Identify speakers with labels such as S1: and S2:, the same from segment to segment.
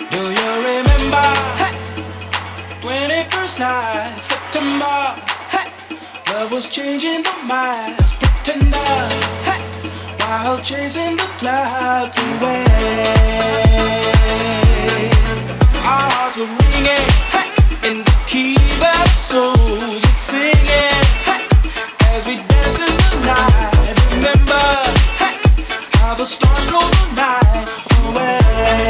S1: Do you remember 21st night, September? Love was changing the minds, pretender, while chasing the clouds away. Our hearts were ringing in the key that souls were singing as we danced in the night. Remember how the stars stole the night away.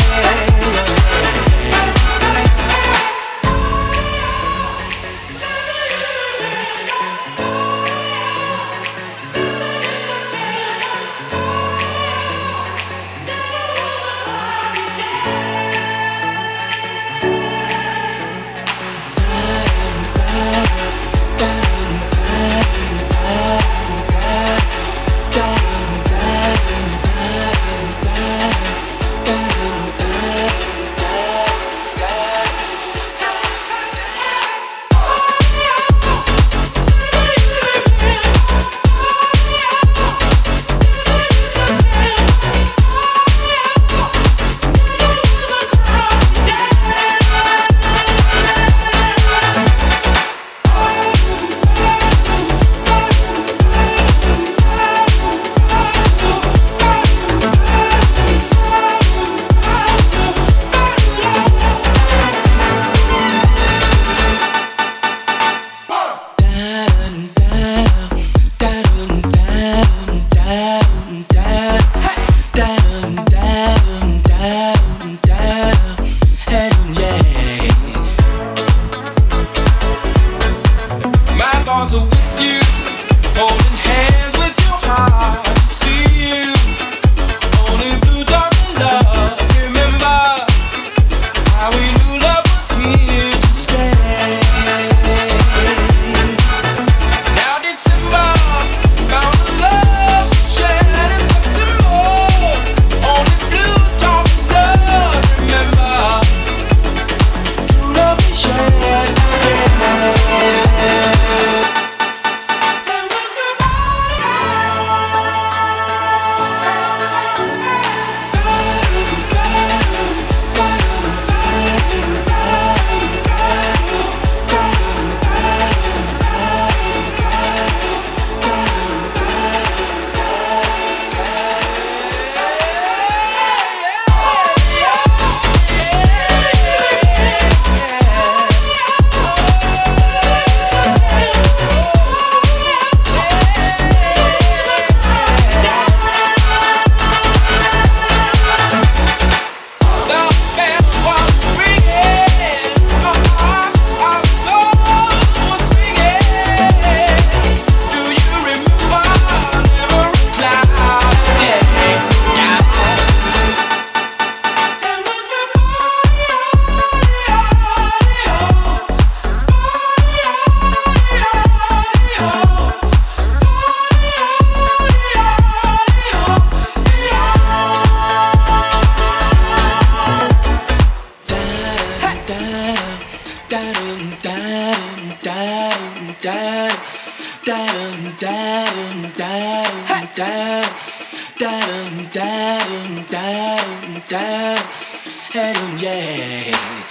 S1: Yeah.